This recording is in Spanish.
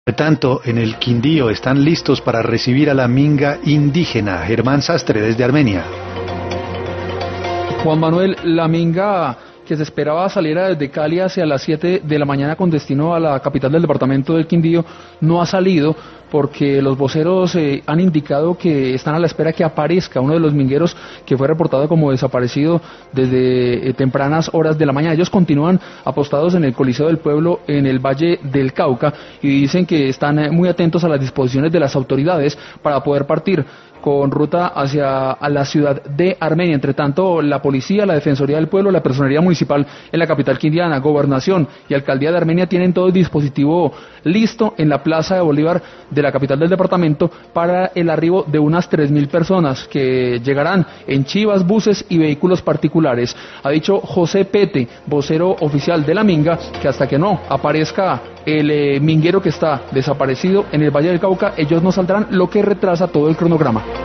Por tanto, en el Quindío están listos para recibir a la minga indígena. Germán Sastre desde Armenia. Juan Manuel, la minga que se esperaba saliera desde Cali hacia las 7 de la mañana con destino a la capital del departamento del Quindío no ha salido porque los voceros han indicado que están a la espera que aparezca uno de los mingueros que fue reportado como desaparecido desde tempranas horas de la mañana. Ellos continúan apostados en el Coliseo del Pueblo en el Valle del Cauca y dicen que están muy atentos a las disposiciones de las autoridades para poder partir con ruta hacia la ciudad de Armenia. Entre tanto, la policía, la Defensoría del Pueblo, la Personería Municipal en la capital quindiana, Gobernación y Alcaldía de Armenia tienen todo el dispositivo listo en la Plaza de Bolívar de la capital del departamento para el arribo de unas 3.000 personas que llegarán en chivas, buses y vehículos particulares. Ha dicho José Pete, vocero oficial de la minga, que hasta que no aparezca el minguero que está desaparecido en el Valle del Cauca, ellos no saldrán, lo que retrasa todo el cronograma.